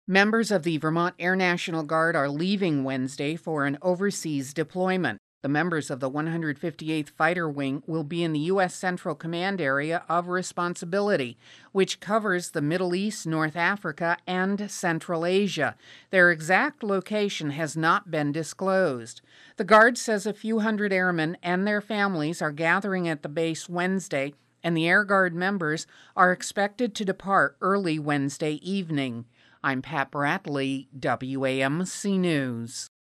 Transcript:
Members of the Vermont Air National Guard are leaving Wednesday for an overseas deployment. The members of the 158th Fighter Wing will be in the U.S. Central Command Area of Responsibility, which covers the Middle East, North Africa, and Central Asia. Their exact location has not been disclosed. The Guard says a few hundred airmen and their families are gathering at the base Wednesday, and the Air Guard members are expected to depart early Wednesday evening. I'm Pat Bradley, WAMC News.